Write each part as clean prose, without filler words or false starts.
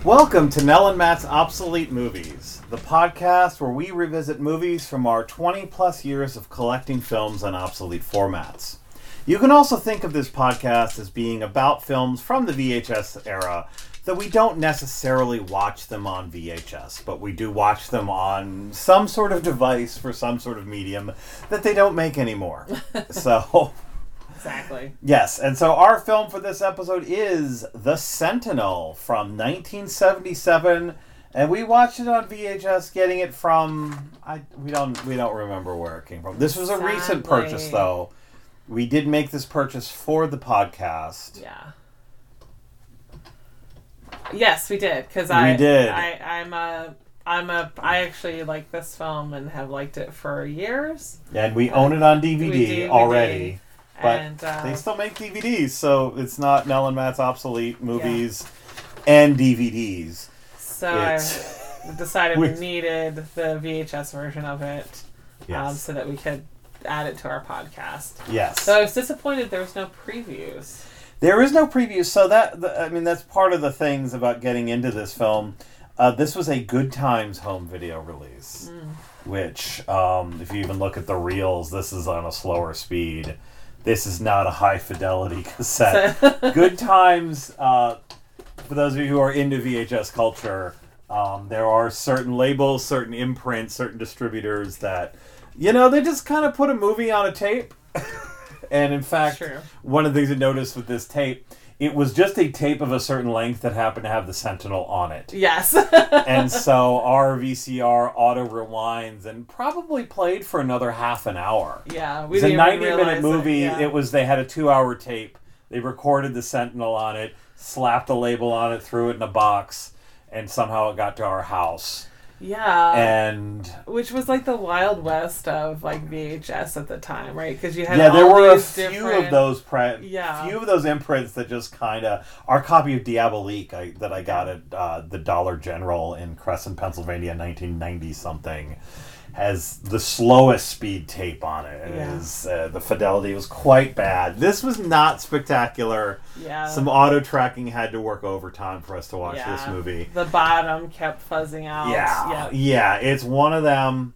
Welcome to Nell and Matt's Obsolete Movies, the podcast where we revisit movies from our 20-plus years of collecting films on obsolete formats. You can also think of this podcast as being about films from the VHS era that we don't necessarily watch them on VHS, but we do watch them on some sort of device for some sort of medium that they don't make anymore. So... Exactly. Yes, and so our film for this episode is The Sentinel from 1977, and we watched it on VHS, getting it from we don't remember where it came from. This was a recent purchase, though. We did make this purchase for the podcast. Yeah. Yes, we did, because I actually like this film and have liked it for years. Yeah, and we own it on DVD already. But and, they still make DVDs, so it's not Nell and Matt's Obsolete Movies and DVDs. So I decided we needed the VHS version of it so that we could add it to our podcast. Yes. So I was disappointed there was no previews. There is no previews, so that's part of the things about getting into this film. This was a Good Times home video release, which, if you even look at the reels, this is on a slower speed. This is not a high-fidelity cassette. Good Times, for those of you who are into VHS culture, there are certain labels, certain imprints, certain distributors that, they just kind of put a movie on a tape. And in fact, one of the things I noticed with this tape, it was just a tape of a certain length that happened to have the Sentinel on it. Yes. And so our VCR auto-rewinds and probably played for another half an hour. Yeah. It was a 90-minute movie. They had a 2-hour tape. They recorded the Sentinel on it, slapped a label on it, threw it in a box, and somehow it got to our house. Yeah. And which was like the Wild West of like VHS at the time, right? Because you had there all were these few of those few of those imprints that just kind of. Our copy of Diabolique that I got at the Dollar General in Crescent, Pennsylvania, 1990 something, has the slowest speed tape on it. The fidelity was quite bad. This was not spectacular. Yeah. Some auto tracking had to work overtime for us to watch this movie. The bottom kept fuzzing out. Yeah, it's one of them.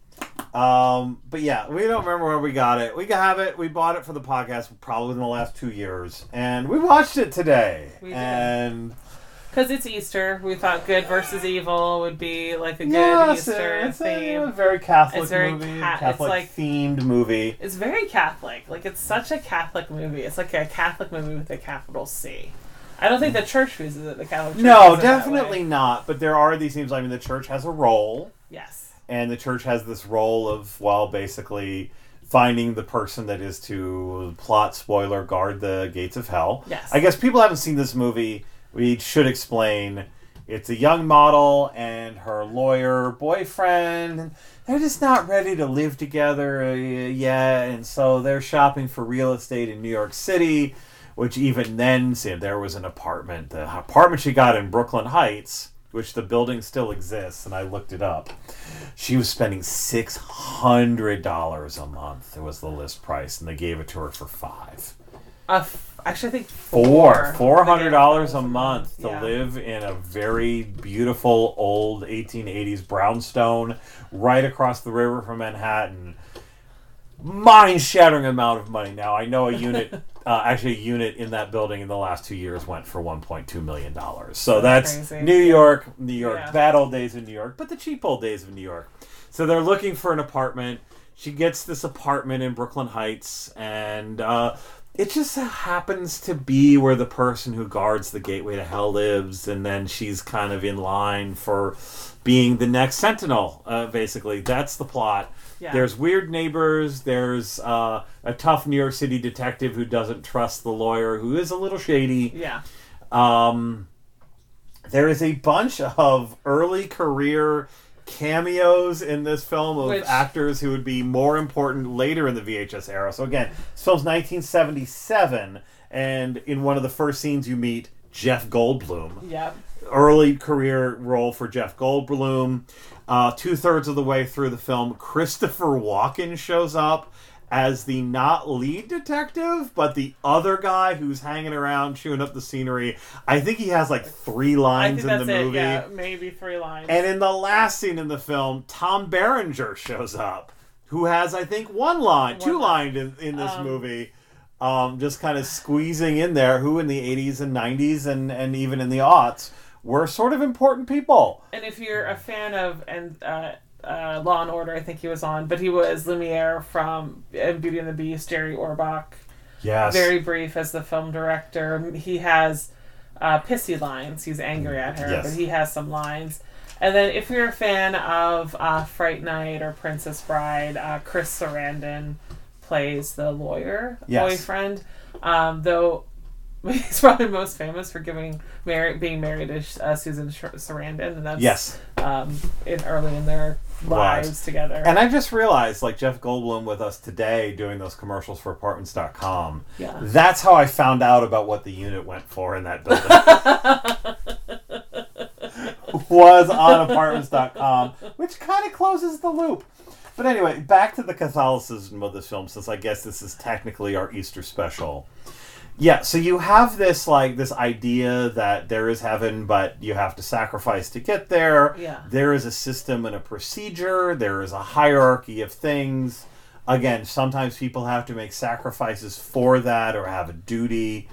But yeah, we don't remember where we got it. We have it. We bought it for the podcast probably in the last 2 years, and we watched it today. We did. Because it's Easter, we thought good versus evil would be like a good Easter theme. It's a very Catholic movie. Catholic-themed movie. It's very Catholic. Like, it's such a Catholic movie. It's like a Catholic movie with a capital C. I don't think the church uses it, the Catholic Church. No, definitely not. But there are these themes. I mean, the church has a role. Yes. And the church has this role of, basically finding the person that is to, plot, spoiler, guard the gates of hell. Yes. I guess people haven't seen this movie. We should explain. It's a young model and her lawyer boyfriend. They're just not ready to live together yet, and so they're shopping for real estate in New York City, which even then, there was an apartment. The apartment she got in Brooklyn Heights, which the building still exists, and I looked it up. She was spending $600 a month. It was the list price, and they gave it to her for $5. Actually, I think $400 a month to live in a very beautiful old 1880s brownstone right across the river from Manhattan. Mind-shattering amount of money. Now, I know a unit in that building in the last 2 years went for $1.2 million. So that's crazy. New York, bad old days of New York, but the cheap old days of New York. So they're looking for an apartment. She gets this apartment in Brooklyn Heights, and it just happens to be where the person who guards the gateway to hell lives, and then she's kind of in line for being the next Sentinel, basically. That's the plot. Yeah. There's weird neighbors. There's a tough New York City detective who doesn't trust the lawyer, who is a little shady. Yeah. There is a bunch of early career cameos in this film of actors who would be more important later in the VHS era. So again, this film's 1977, and in one of the first scenes you meet Jeff Goldblum. Yep. Early career role for Jeff Goldblum. 2/3 of the way through the film, Christopher Walken shows up as the not lead detective, but the other guy who's hanging around chewing up the scenery. I think he has like 3 lines in the movie. Yeah, maybe 3 lines. And in the last scene in the film, Tom Berenger shows up, who has, I think, 2 lines in this movie. Just kind of squeezing in there, who in the 80s and 90s and even in the aughts were sort of important people. And if you're a fan of Law and Order, I think he was on, but he was Lumiere from Beauty and the Beast, Jerry Orbach. Yes. Very brief as the film director. He has pissy lines. He's angry at her, but he has some lines. And then if you're a fan of Fright Night or Princess Bride, Chris Sarandon plays the lawyer boyfriend, though he's probably most famous for being married to Susan Sarandon, and that's early in their lives together. And I just realized, like Jeff Goldblum with us today doing those commercials for Apartments.com, that's how I found out about what the unit went for in that building. Was on Apartments.com, which kind of closes the loop. But anyway, back to the Catholicism of this film, since I guess this is technically our Easter special. Yeah, so you have this idea that there is heaven, but you have to sacrifice to get there. Yeah. There is a system and a procedure. There is a hierarchy of things. Again, sometimes people have to make sacrifices for that or have a duty.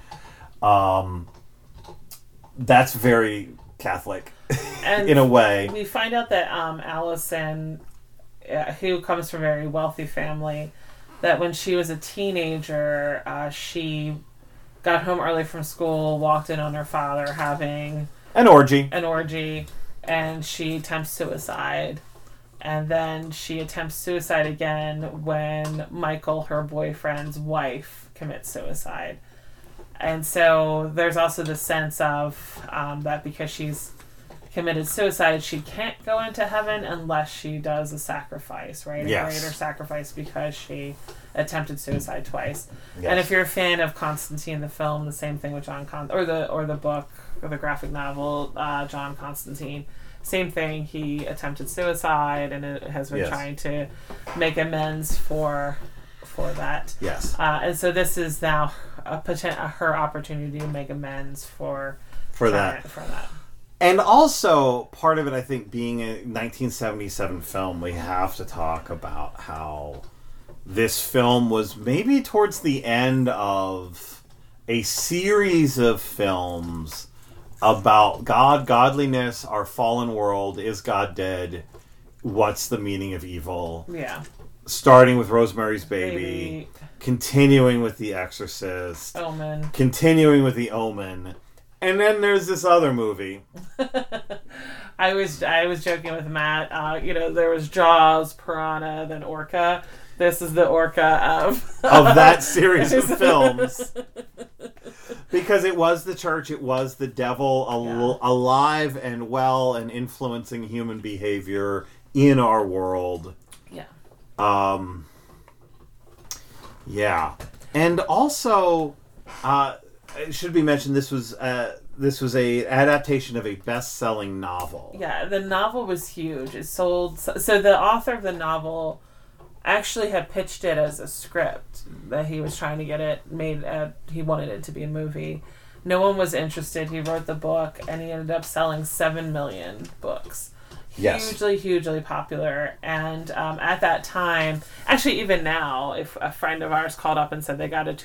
That's very Catholic in a way. We find out that Allison, who comes from a very wealthy family, that when she was a teenager, she got home early from school, walked in on her father having an orgy, and she attempts suicide. And then she attempts suicide again when Michael, her boyfriend's wife, commits suicide. And so there's also the sense of that because she's committed suicide, she can't go into heaven unless she does a sacrifice, right? A greater sacrifice because she attempted suicide twice. Yes. And if you're a fan of Constantine, the film, the same thing with or the book or the graphic novel, John Constantine, same thing. He attempted suicide and it has been trying to make amends for that. Yes. And so this is now her opportunity to make amends for that. And also, part of it, I think, being a 1977 film, we have to talk about how this film was maybe towards the end of a series of films about God, godliness, our fallen world, is God dead, what's the meaning of evil? Yeah. Starting with Rosemary's Baby, continuing with The Exorcist, Omen, continuing with The Omen. And then there's this other movie. I was joking with Matt. There was Jaws, Piranha, then Orca. This is the Orca of that series of films. Because it was the church, it was the devil alive and well and influencing human behavior in our world. Yeah. Yeah. And also, it should be mentioned this was a adaptation of a best-selling novel. Yeah, the novel was huge. It sold. So the author of the novel actually had pitched it as a script that he was trying to get it made. He wanted it to be a movie. No one was interested. He wrote the book, and he ended up selling 7 million books. Hugely popular. And at that time, actually even now, if a friend of ours called up and said they got a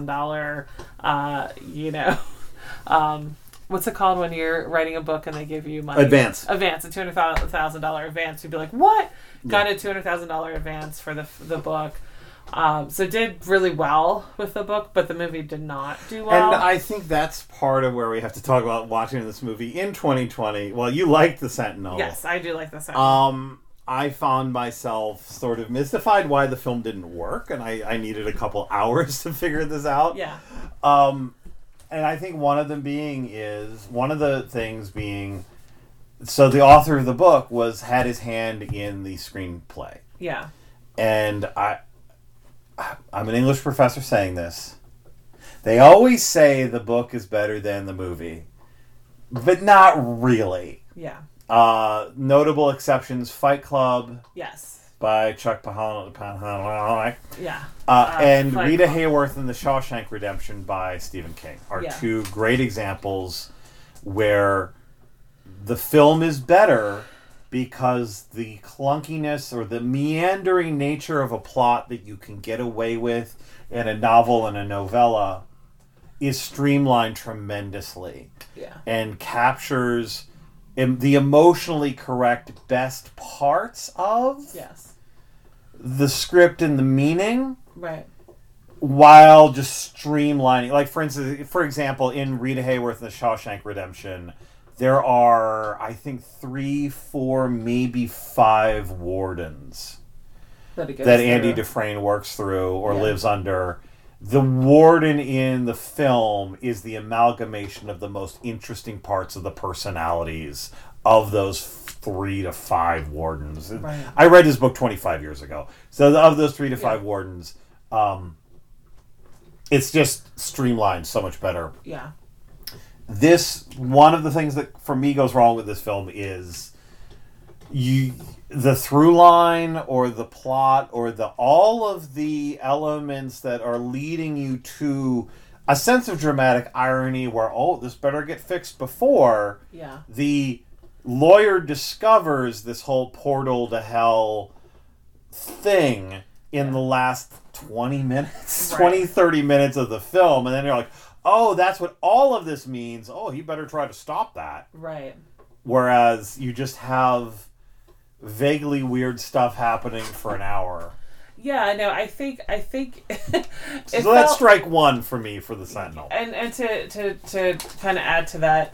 $200,000, what's it called when you're writing a book and they give you money? Advance, a $200,000 advance. You'd be like, what? Got a $200,000 advance for the book. So did really well with the book, but the movie did not do well. And I think that's part of where we have to talk about watching this movie in 2020. Well, you liked The Sentinel. Yes, I do like The Sentinel. I found myself sort of mystified why the film didn't work, and I needed a couple hours to figure this out. Yeah. And I think one of the things being, so the author of the book had his hand in the screenplay. Yeah. And I'm an English professor saying this. They always say the book is better than the movie, but not really. Yeah. Notable exceptions: Fight Club. Yes. by Chuck Palahniuk. Yeah. And Fight Rita Club. Hayworth and The Shawshank Redemption by Stephen King are Yeah. two great examples where the film is better because the clunkiness or the meandering nature of a plot that you can get away with in a novel and a novella is streamlined tremendously. Yeah. And captures the emotionally correct best parts of Yes. the script and the meaning, Right. while just streamlining. Like, for instance, for example, in Rita Hayworth and The Shawshank Redemption, there are, I think, 3, 4, maybe 5 wardens That Andy Dufresne works through or Yeah. lives under. The warden in the film is the amalgamation of the most interesting parts of the personalities of those 3 to 5 wardens. Right. I read his book 25 years ago. So of those 3 to 5 Yeah. wardens, it's just streamlined so much better. Yeah. One of the things that for me goes wrong with this film is the through line or the plot or all of the elements that are leading you to a sense of dramatic irony where, oh, this better get fixed before Yeah. the lawyer discovers this whole portal to hell thing in the last 20 minutes, Right. 20, 30 minutes of the film. And then you're like, oh, that's what all of this means. Oh, he better try to stop that. Right. Whereas you just have vaguely weird stuff happening for an hour. Yeah, no, I think So that's strike one for me for the Sentinel. And to kind of add to that,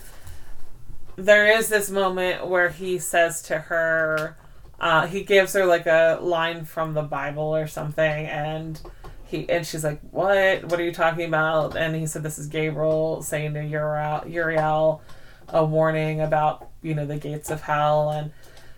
there is this moment where he says to her, he gives her like a line from the Bible or something, and she's like, what are you talking about? And he said, this is Gabriel saying to Uriel a warning about, the gates of hell. And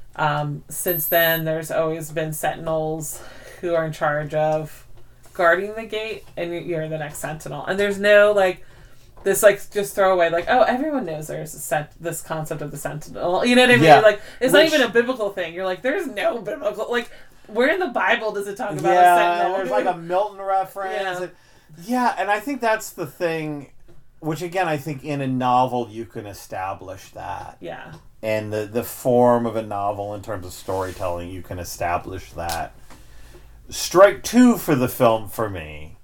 since then, there's always been sentinels who are in charge of guarding the gate, and you're the next sentinel. And there's no, this, just throwaway, oh, everyone knows there's this concept of the sentinel. You know what I mean? Yeah. It's not even a biblical thing. You're like, there's no biblical, where in the Bible does it talk about a Yeah, sentinel? and there's a Milton reference. Yeah. And I think that's the thing, which again, I think in a novel you can establish that. Yeah. And the form of a novel in terms of storytelling, you can establish that. Strike two for the film for me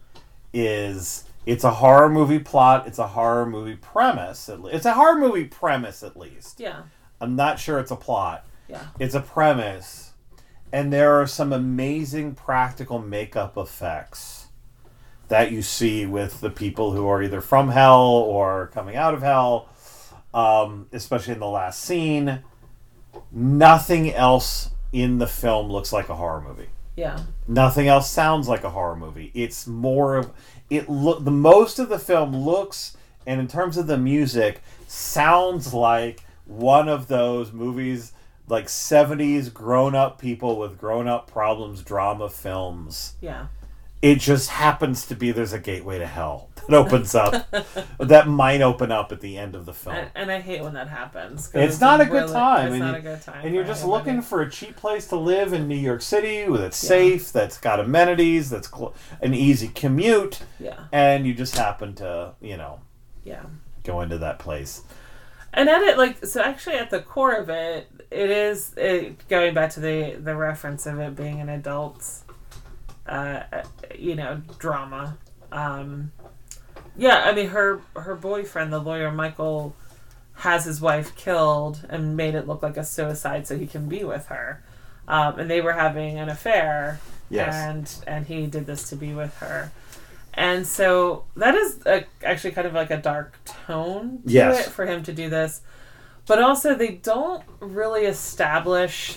is it's a horror movie plot, it's a horror movie premise. It's a horror movie premise at least. Yeah. I'm not sure it's a plot. Yeah. It's a premise. And there are some amazing practical makeup effects that you see with the people who are either from hell or coming out of hell. Especially in the last scene, nothing else in the film looks like a horror movie. Yeah. Nothing else sounds like a horror movie. It's more of the most of the film looks, and in terms of the music, sounds like one of those movies, like 70s grown-up people with grown-up problems drama films. Yeah. It just happens to be there's a gateway to hell that opens up, that might open up at the end of the film. And I hate when that happens. It's not a good time. It's And not a good time. And you're for just anybody. looking for a cheap place to live in New York City that's safe, that's got amenities, that's an easy commute, Yeah. and you just happen to, Yeah. go into that place. And so actually at the core of it, going back to the reference of it being an adult, drama. I mean, her boyfriend, the lawyer Michael, has his wife killed and made it look like a suicide so he can be with her. And they were having an affair. Yes. And he did this to be with her. And so that is actually kind of like a dark tone to Yes. it for him to do this. But also they don't really establish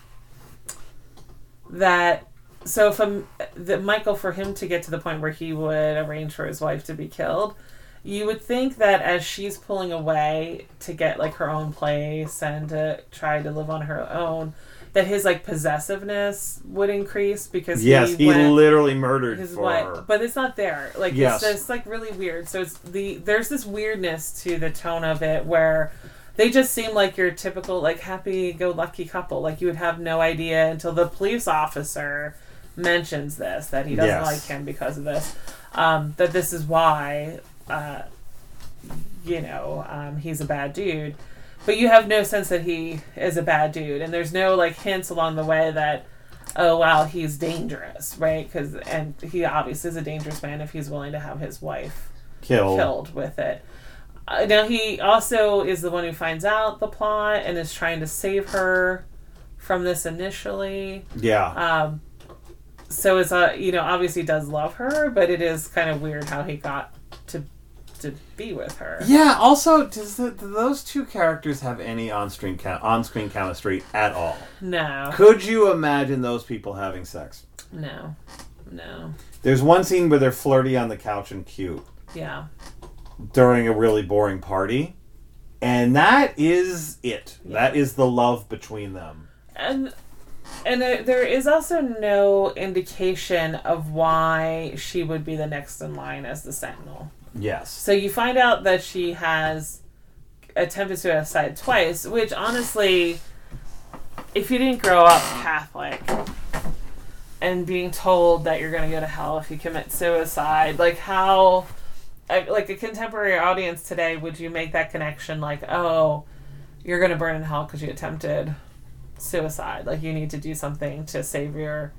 that. So Michael, for him to get to the point where he would arrange for his wife to be killed, you would think that as she's pulling away to get her own place and to try to live on her own, that his possessiveness would increase because He literally murdered his for wife, her. but it's not there. Yes. It's just really weird. So there's this weirdness to the tone of it where They just seem like your typical, like, happy-go-lucky couple. Like, you would have no idea until the police officer mentions this, that he doesn't like him because of this. That this is why, he's a bad dude. But you have no sense that he is a bad dude. And there's no, like, hints along the way that, oh, wow, he's dangerous, right? And he obviously is a dangerous man if he's willing to have his wife killed with it. Now, he also is the one who finds out the plot and is trying to save her from this initially. Yeah. So it's obviously does love her, but it is kind of weird how he got to be with her. Yeah. Also, do those two characters have any on-screen chemistry at all? No. Could you imagine those people having sex? No. There's one scene where they're flirty on the couch and cute. Yeah. During a really boring party, and that is it. Yeah. That is the love between them. And there is also no indication of why she would be the next in line as the Sentinel. Yes. So you find out that she has attempted suicide twice, which honestly, if you didn't grow up Catholic and being told that you're going to go to hell if you commit suicide, like how, like a contemporary audience today, would you make that connection like, oh, you're going to burn in hell because you attempted suicide? Like you need to do something to save your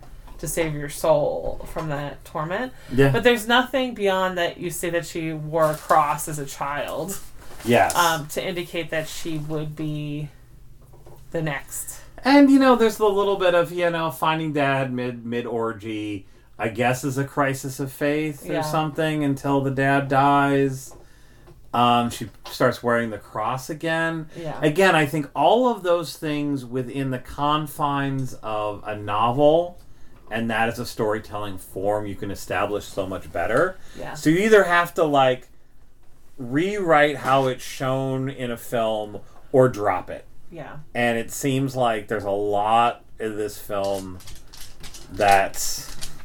soul from that torment. Yeah. But there's nothing beyond that. You say that she wore a cross as a child. Yes. To indicate that she would be the next. And there's the little bit of finding dad mid orgy. I guess is a crisis of faith or something until the dad dies. She starts wearing the cross again. Yeah. Again, I think all of those things within the confines of a novel, and that is a storytelling form you can establish so much better. Yeah. So you either have to rewrite how it's shown in a film or drop it. Yeah. And it seems like there's a lot in this film that's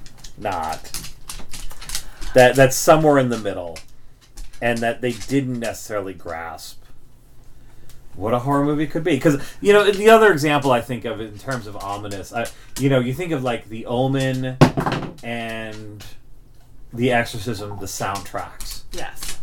that's somewhere in the middle, and that they didn't necessarily grasp what a horror movie could be. Because the other example I think of in terms of ominous, you think of like The Omen and The Exorcism, the soundtracks. Yes.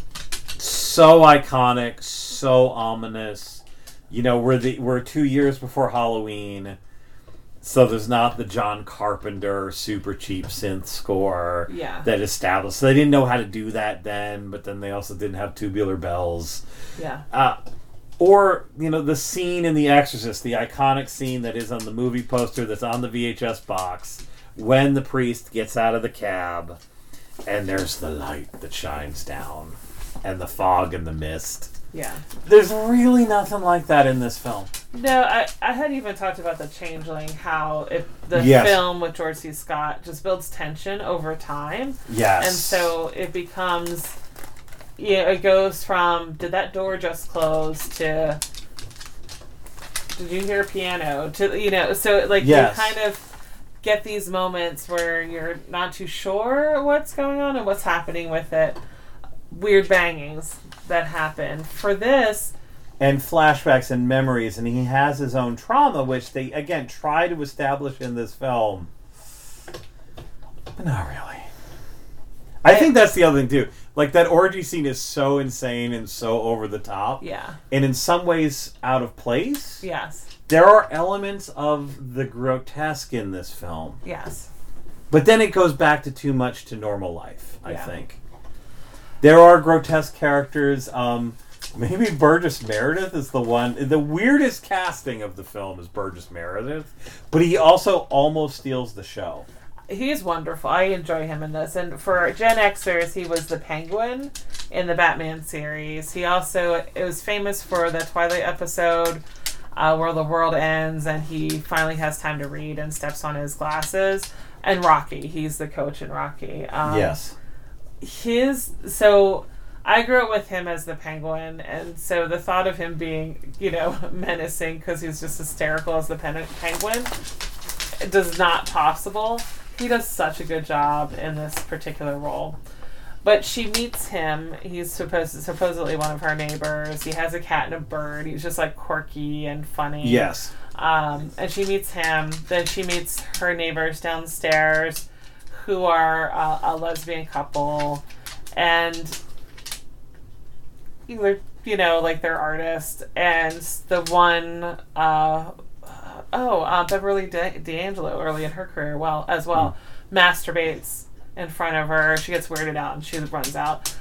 So iconic, so ominous. We're 2 years before Halloween. So there's not the John Carpenter super cheap synth score that established. So they didn't know how to do that then, but then they also didn't have tubular bells. Yeah. Or, the scene in The Exorcist, the iconic scene that is on the movie poster that's on the VHS box, when the priest gets out of the cab and there's the light that shines down and the fog and the mist. Yeah. There's really nothing like that in this film. No, I had even talked about The Changeling, how the film with George C. Scott just builds tension over time. Yes. And so it becomes, it goes from, did that door just close, to, did you hear a piano, to, so you kind of get these moments where you're not too sure what's going on and what's happening with it. Weird bangings that happen. For this, and flashbacks and memories, and he has his own trauma, which they again try to establish in this film, but not really. I think that's the other thing too. Like that orgy scene is so insane and so over the top, and in some ways out of place. Yes, there are elements of the grotesque in this film. Yes, but then it goes back to too much to normal life. I think. There are grotesque characters. Maybe Burgess Meredith is the one. The weirdest casting of the film is Burgess Meredith, but he also almost steals the show. He's wonderful. I enjoy him in this. And for Gen Xers, he was the Penguin in the Batman series. He also was famous for the Twilight episode where the world ends and he finally has time to read and steps on his glasses. And Rocky. He's the coach in Rocky. Yes. So I grew up with him as the Penguin, and so the thought of him being, menacing because he's just hysterical as the Penguin is not possible. He does such a good job in this particular role. But she meets him. He's supposedly one of her neighbors. He has a cat and a bird. He's just like quirky and funny. Yes. And she meets him. Then she meets her neighbors downstairs, who are a lesbian couple, and they're artists. And the one, Beverly D'Angelo, early in her career, masturbates in front of her. She gets weirded out and she runs out.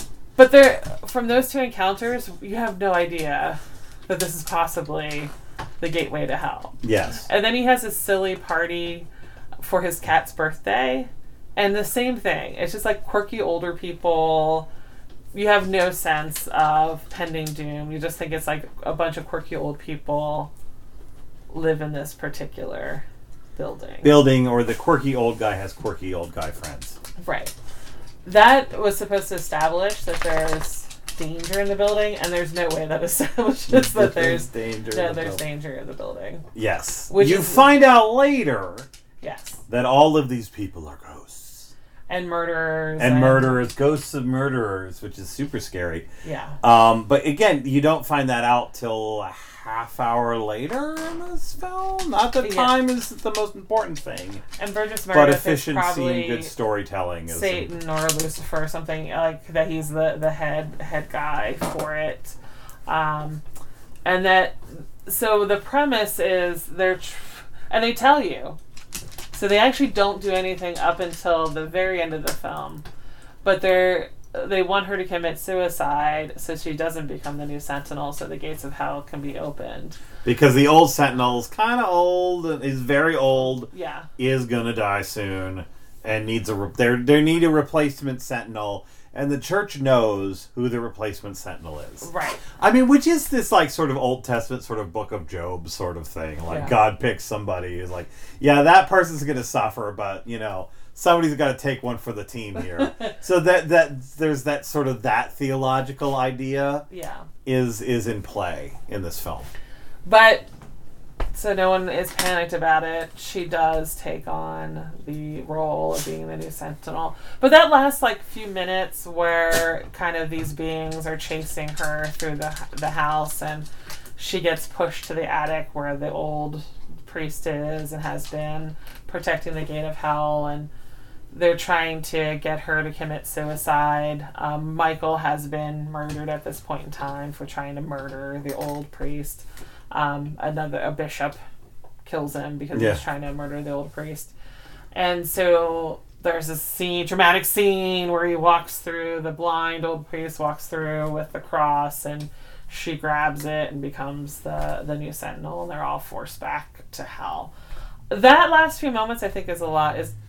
But from those two encounters, you have no idea that this is possibly the gateway to hell. Yes. And then he has a silly party for his cat's birthday, and the same thing. It's just like quirky older people. You have no sense of pending doom. You just think it's like a bunch of quirky old people live in this particular building, or the quirky old guy has quirky old guy friends. Right. That was supposed to establish that there's danger in the building, and there's no way that establishes that there's danger. No, there's danger in the building. Yes. You find out later. Yes. That all of these people are ghosts. And murderers. And murderers, ghosts of murderers, which is super scary. Yeah. But again, you don't find that out till a half hour later in this film. Not that time is the most important thing. And Burgess Meredith, but efficiency and good storytelling is Satan or Lucifer or something like that. He's the head guy for it. And that, so the premise is and they tell you. So they actually don't do anything up until the very end of the film. But they want her to commit suicide so she doesn't become the new Sentinel, so the gates of hell can be opened. Because the old Sentinel's kind of old, is very old, yeah, is gonna die soon, and needs they need a replacement Sentinel, and the church knows who the replacement Sentinel is. Right. I mean, which is this like sort of Old Testament sort of Book of Job sort of thing. Like God picks somebody who's like, yeah, that person's gonna suffer, but somebody's got to take one for the team here. So that there's that sort of that theological idea is in play in this film. But so no one is panicked about it. She does take on the role of being the new Sentinel. But that last few minutes where kind of these beings are chasing her through the house, and she gets pushed to the attic where the old priest is and has been protecting the gate of hell, and they're trying to get her to commit suicide. Michael has been murdered at this point in time for trying to murder the old priest. A bishop kills him because he's trying to murder the old priest. And so there's this dramatic scene where the blind old priest walks through with the cross, and she grabs it and becomes the new Sentinel, and they're all forced back to hell. That last few moments, I think, is well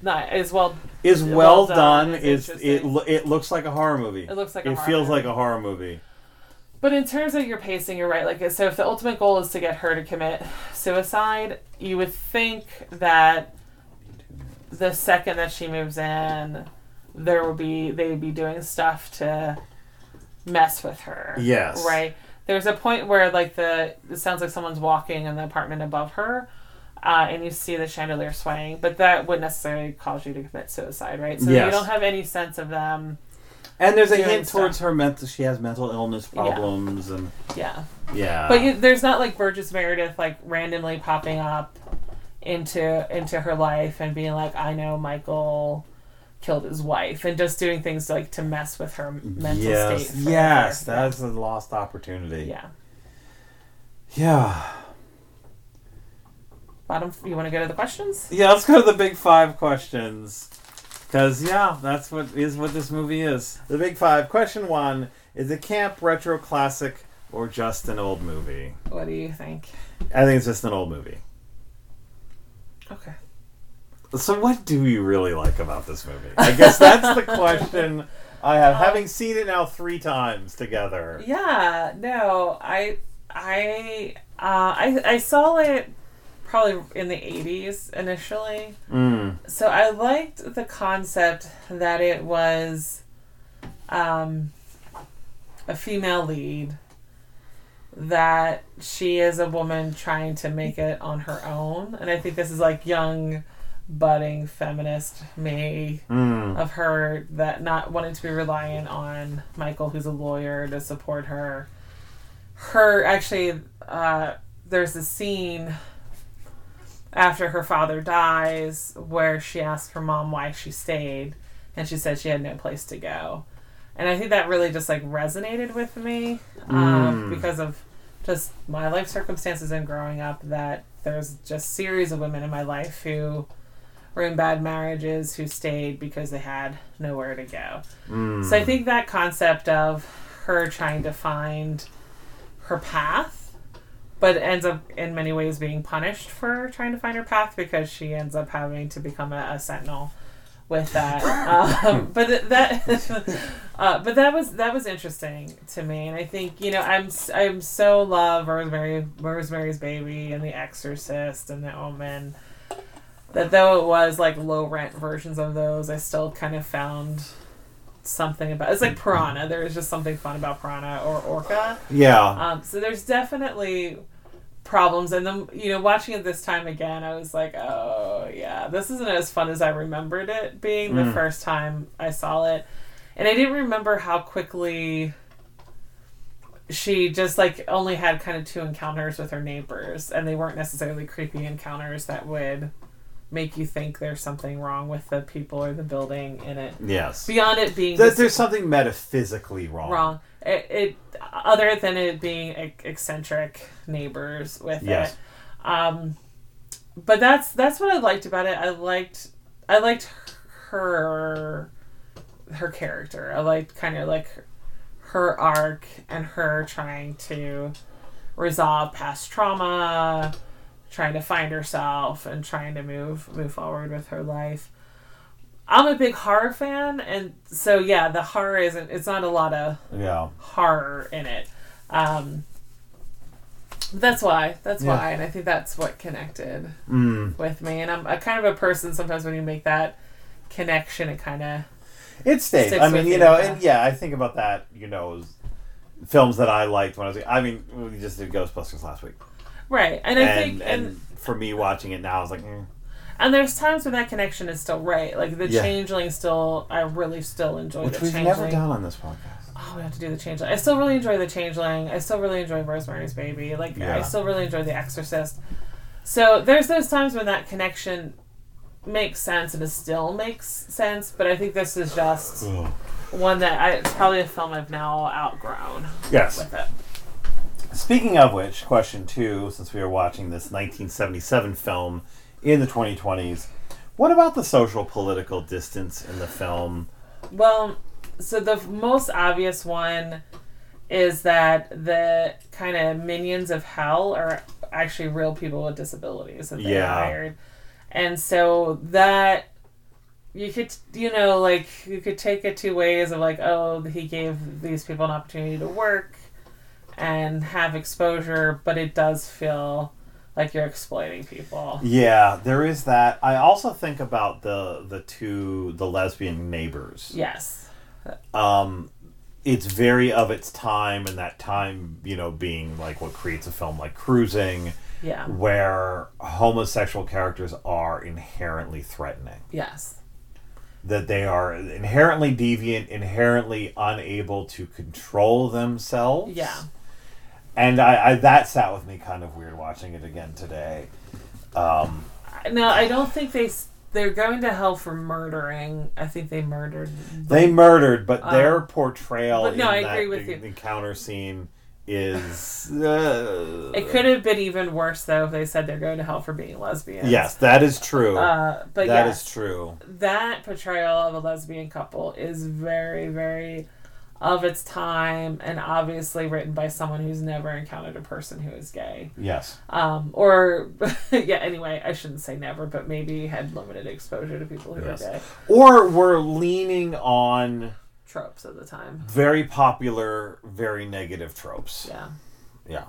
done. It looks like a horror movie. It feels like a horror movie. But in terms of your pacing, you're right. So if the ultimate goal is to get her to commit suicide, you would think that the second that she moves in, they would be doing stuff to mess with her. Yes. Right. There's a point where it sounds like someone's walking in the apartment above her. And you see the chandelier swaying, but that wouldn't necessarily cause you to commit suicide, right? So you don't have any sense of them. And there's a hint towards her she has mental illness problems, and But there's not Burgess Meredith randomly popping up into her life and being like, I know Michael killed his wife, and just doing things to mess with her mental state. Yes, that's a lost opportunity. Yeah. Yeah. You want to go to the questions? Yeah, let's go to the big 5 questions. Because, that's what this movie is. The big 5. Question 1, is it camp, retro, classic, or just an old movie? What do you think? I think it's just an old movie. Okay. So what do you really like about this movie? I guess that's the question I have. Having seen it now 3 times together. Yeah, no, I saw it probably in the 80s initially. So I liked the concept that it was a female lead, that she is a woman trying to make it on her own. And I think this is young budding feminist me of her that not wanting to be reliant on Michael, who's a lawyer, to support her. Actually, there's a scene after her father dies where she asks her mom why she stayed, and she said she had no place to go. And I think that really just like resonated with me because of just my life circumstances and growing up, that there's just series of women in my life who were in bad marriages who stayed because they had nowhere to go. So I think that concept of her trying to find her path, but ends up in many ways being punished for trying to find her path because she ends up having to become a sentinel with that. But that was interesting to me, and I think, you know, I'm so love Rosemary's Baby and The Exorcist and The Omen, that though it was like low rent versions of those, I still kind of found something about it's like Piranha. There was just something fun about Piranha or Orca. Yeah. So there's definitely problems, and then, you know, watching it this time again, I was like, oh yeah, this isn't as fun as I remembered it being the first time I saw it. And I didn't remember how quickly she just like only had kind of 2 encounters with her neighbors, and they weren't necessarily creepy encounters that would make you think there's something wrong with the people or the building in it. Yes. Beyond it being there's something metaphysically wrong. It other than it being eccentric neighbors with it. But that's what I liked about it. I liked her character. I liked kind of like her arc and her trying to resolve past trauma, trying to find herself and trying to move forward with her life. I'm a big horror fan, and so yeah, the horror it's not a lot of horror in it. That's why, and I think that's what connected with me. And I'm a kind of a person, sometimes when you make that connection, it kind of it stays. I mean, you know, and yeah, I think about that, you know, films that I liked when I was, I mean, we just did Ghostbusters last week. Right, and I think... And for me, watching it now, I was like... And there's times when that connection is still right. Like, the Changeling still... I really still enjoy the Changeling. Which we've never done on this podcast. Oh, we have to do the Changeling. I still really enjoy the Changeling. I still really enjoy Rosemary's Baby. Like, I still really enjoy The Exorcist. So, there's those times when that connection makes sense, and it still makes sense, but I think this is just one that it's probably a film I've now outgrown. Yes. With it. Speaking of which, question 2, since we are watching this 1977 film in the 2020s, what about the social political distance in the film? Well, so the most obvious one is that the kind of minions of hell are actually real people with disabilities that they hired. And so that you could, you know, like, you could take it 2 ways of like, oh, he gave these people an opportunity to work and have exposure, but it does feel like you're exploiting people. Yeah, there is that. I also think about the lesbian neighbors. Yes. It's very of its time, and that time, you know, being like what creates a film like Cruising, where homosexual characters are inherently threatening. Yes. That they are inherently deviant, inherently unable to control themselves. Yeah. And I that sat with me kind of weird watching it again today. No, I don't think they're going to hell for murdering. I think they murdered. But their portrayal in I agree with you. Encounter scene is... It could have been even worse, though, if they said they're going to hell for being lesbians. Yes, that is true. But that is true. That portrayal of a lesbian couple is very, very of its time, and obviously written by someone who's never encountered a person who is gay. Yes. Anyway, I shouldn't say never, but maybe had limited exposure to people who are gay. Or were leaning on tropes of the time. Very popular, very negative tropes. Yeah. Yeah.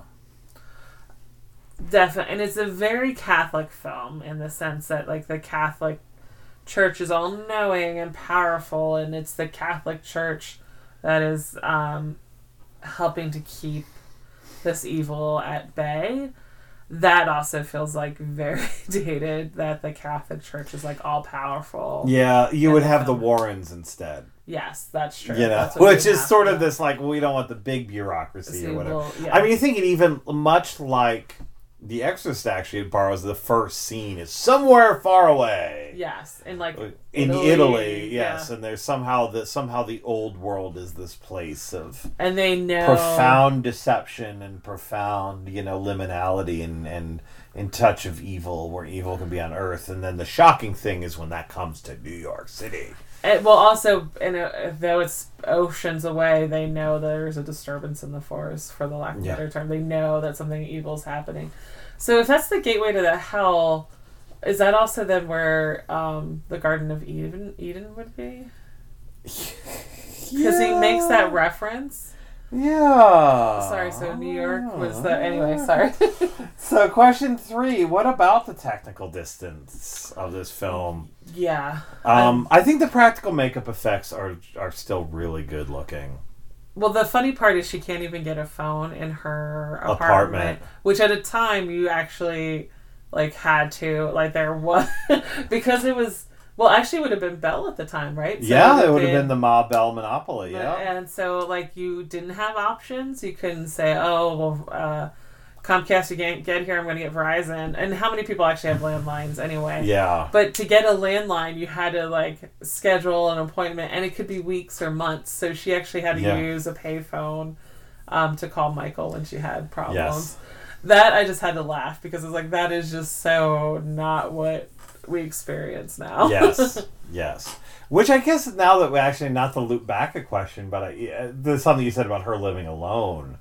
Definitely. And it's a very Catholic film in the sense that, like, the Catholic Church is all knowing and powerful, and it's the Catholic Church that is helping to keep this evil at bay. that also feels like very dated, that the Catholic Church is like all powerful. Yeah, you would have the Warrens instead. Yes, that's true. You know, which is sort of this like, we don't want the big bureaucracy or whatever. Yeah. I mean, you think it even much like The Exorcist actually borrows the first scene is somewhere far away. Yes, in like in Italy, yes, and there's somehow the old world is this place of and they know profound deception and profound liminality and in touch of evil, where evil can be on Earth, and then the shocking thing is when that comes to New York City. Well, also, though it's oceans away, they know there's a disturbance in the forest, for the lack of a better term. They know that something evil's happening. So if that's the gateway to the hell, is that also then where the Garden of Eden would be? Because he makes that reference. Yeah. Sorry, so New York was the... Anyway, sorry. So question 3, what about the technical distance of this film? Yeah. I think the practical makeup effects are still really good looking. Well, the funny part is she can't even get a phone in her apartment. Which at a time you actually had to, there was... because it was... Well, actually, it would have been Bell at the time, right? So yeah, it would have been the Ma Bell monopoly, yeah. And so, you didn't have options. You couldn't say, oh, well, Comcast, you can't get here, I'm going to get Verizon. And how many people actually have landlines anyway? Yeah. But to get a landline, you had to, schedule an appointment, and it could be weeks or months. So she actually had to use a payphone to call Michael when she had problems. Yes. That, I just had to laugh, because it's that is just so not what we experience now. Yes. Which I guess now that we actually, not to loop back a question, but there's something you said about her living alone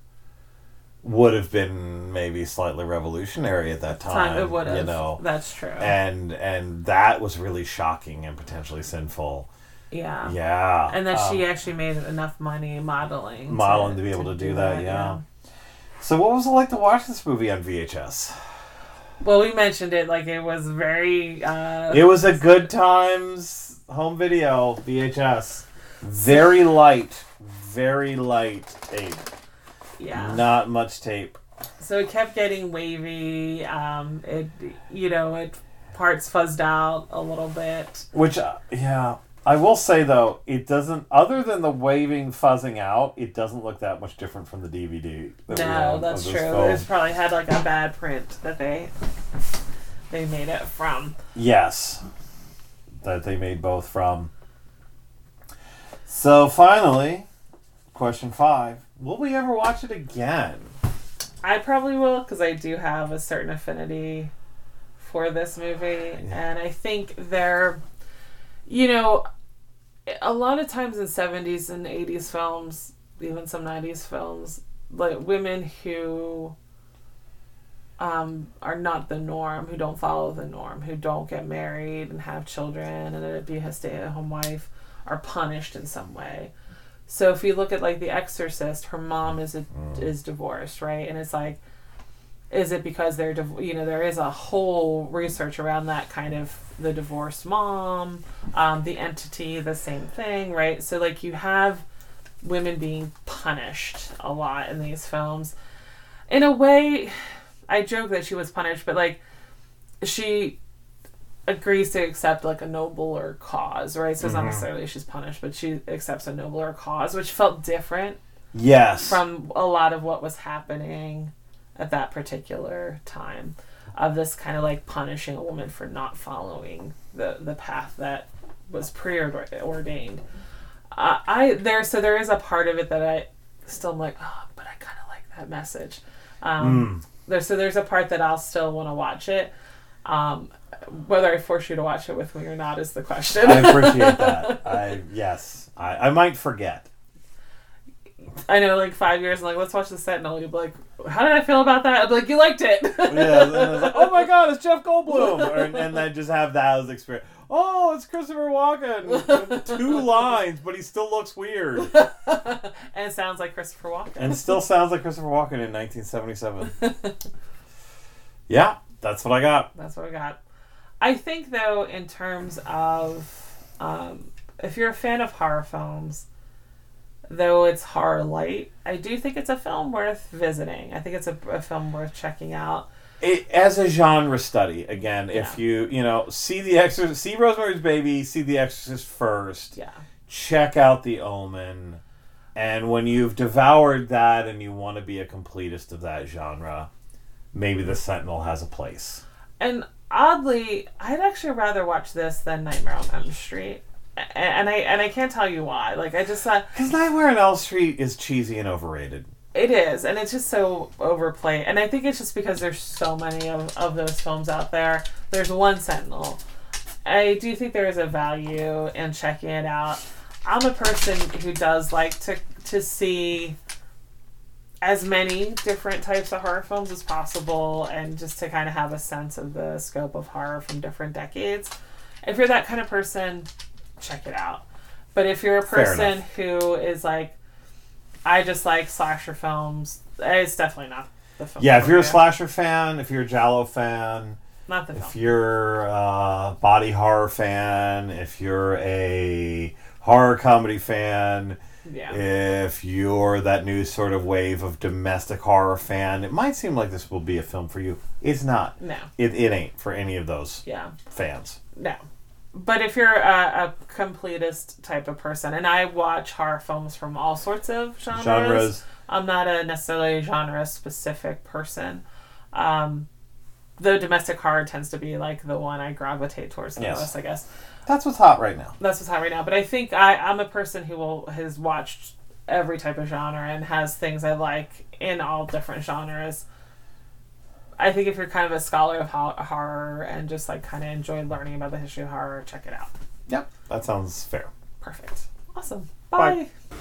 would have been maybe slightly revolutionary at that time. It would have. That's true. And that was really shocking and potentially sinful. Yeah. Yeah. And that she actually made enough money modeling to be able to do that. Yeah. So what was it like to watch this movie on VHS? Well, we mentioned it, it was very... it was a Good Times home video, VHS. Very light tape. Yeah. Not much tape. So it kept getting wavy. It parts fuzzed out a little bit. Which, I will say, though, it doesn't, other than the waving fuzzing out, it doesn't look that much different from the DVD. No, that's true. It's probably had a bad print that they made it from. Yes. That they made both from. So finally, question 5. Will we ever watch it again? I probably will, because I do have a certain affinity for this movie. Yeah. And I think a lot of times in 70s and 80s films, even some 90s films, women who are not the norm, who don't follow the norm, who don't get married and have children and be a stay-at-home wife, are punished in some way. So if you look at The Exorcist, her mom is divorced, right? And it's is it because they're there is a whole research around that kind of the divorced mom, the entity, the same thing, right? So you have women being punished a lot in these films. In a way, I joke that she was punished, but she agrees to accept a nobler cause, right? So it's not necessarily she's punished, but she accepts a nobler cause, which felt different. Yes. From a lot of what was happening at that particular time, of this kind of punishing a woman for not following the path that was preordained. There is a part of it that I still am but I kind of like that message. There's a part that I'll still want to watch it. Whether I force you to watch it with me or not is the question. I appreciate that. I might forget. I know, 5 years, and let's watch The Sentinel. You'll be like, how did I feel about that? I'll be you liked it. Yeah, and I was oh my god, it's Jeff Goldblum. And I just have that as experience. Oh, it's Christopher Walken. 2 lines, but he still looks weird. And it sounds like Christopher Walken. And still sounds like Christopher Walken in 1977. Yeah, that's what I got. That's what I got. I think, though, in terms of, if you're a fan of horror films, though it's horror light, I do think it's a film worth visiting. I think it's a film worth checking out. As a genre study, again, if you see The Exorcist, see Rosemary's Baby, see The Exorcist first, check out The Omen, and when you've devoured that and you want to be a completist of that genre, maybe The Sentinel has a place. And oddly, I'd actually rather watch this than Nightmare on Elm Street. And I can't tell you why. Like, I just thought... Because Nightmare on Elm Street is cheesy and overrated. It is, and it's just so overplayed. And I think it's just because there's so many of those films out there. There's one Sentinel. I do think there is a value in checking it out. I'm a person who does like to see as many different types of horror films as possible, and just to kind of have a sense of the scope of horror from different decades. If you're that kind of person, check it out. But if you're a person who is like, I just like slasher films, it's definitely not the film. Yeah, if you're a slasher fan, if you're a Giallo fan, not the film. If you're a body horror fan, if you're a horror comedy fan, if you're that new sort of wave of domestic horror fan, it might seem like this will be a film for you. It's not. No. It ain't for any of those fans. No. But if you're a completist type of person, and I watch horror films from all sorts of genres. I'm not a necessarily genre-specific person. Though domestic horror tends to be like the one I gravitate towards the most, I guess. That's what's hot right now. That's what's hot right now. But I think I'm a person who has watched every type of genre and has things I like in all different genres. I think if you're kind of a scholar of horror and just like kind of enjoy learning about the history of horror, check it out. Yep, that sounds fair. Perfect. Awesome. Bye.